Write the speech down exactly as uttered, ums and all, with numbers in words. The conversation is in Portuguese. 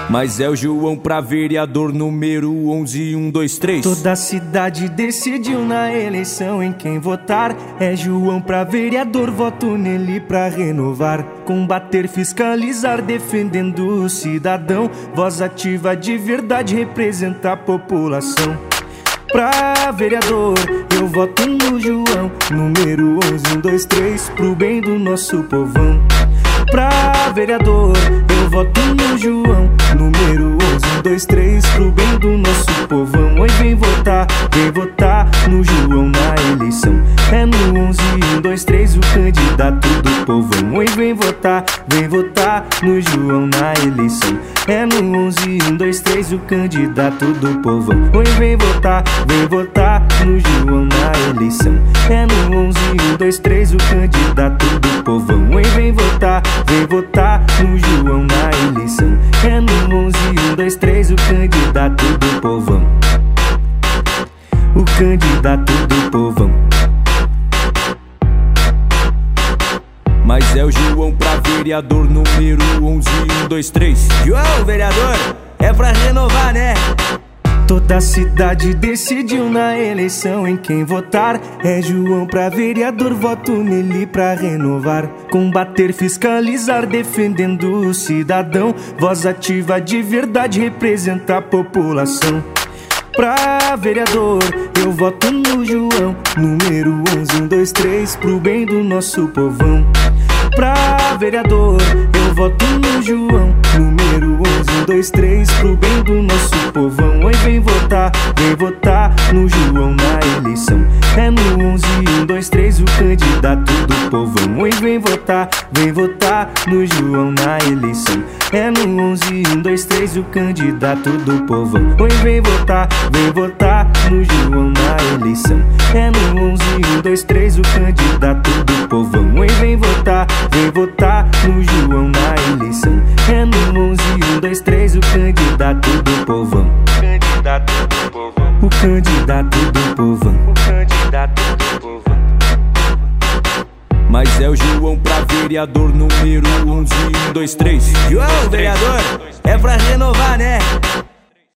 Mas é o João pra vereador número onze um dois três. Toda a cidade decidiu na eleição em quem votar. É João pra vereador, voto nele pra renovar. Combater, fiscalizar, defendendo o cidadão. Voz ativa de verdade, representa a população. Pra vereador, eu voto no João, número onze um dois três, pro bem do nosso povão. Pra vereador, eu voto no João, número onze um dois três, pro bem do nosso povão. Oi, vem votar, vem votar no João na eleição. É no onze um dois três o candidato do povão. Oi, vem votar, vem votar no João na eleição. É no onze um dois três o candidato do povão. Oi, vem votar, vem votar no João na eleição. É no onze um dois três o candidato do povão. Oi, vem votar, vem votar no João na eleição. É no onze um dois três o candidato do povão. O candidato do povão. Mas é o João pra vereador número onze um dois três. João, vereador, é pra renovar, né? Toda a cidade decidiu na eleição em quem votar. É João pra vereador, voto nele pra renovar. Combater, fiscalizar, defendendo o cidadão. Voz ativa de verdade, representa a população. Pra vereador, eu voto no João, número onze um dois três, pro bem do nosso povão. Pra vereador, eu voto no João, número onze um dois três, pro bem do nosso povão. Oi, vem votar, vem votar no João na eleição. É no onze um dois três o candidato do povão. Oi, vem votar, vem votar no João na eleição. É no onze um dois três o candidato do povão. Oi, vem votar, vem votar no João na eleição. É no onze um dois três o candidato do povão. Oi, vem votar, vem votar no João na eleição. É no onze um dois três o candidato do povão. Candidato do povão. O candidato do povão. O candidato do povão. Mas é o João pra vereador número onze um dois três. João, vereador, é pra renovar, né?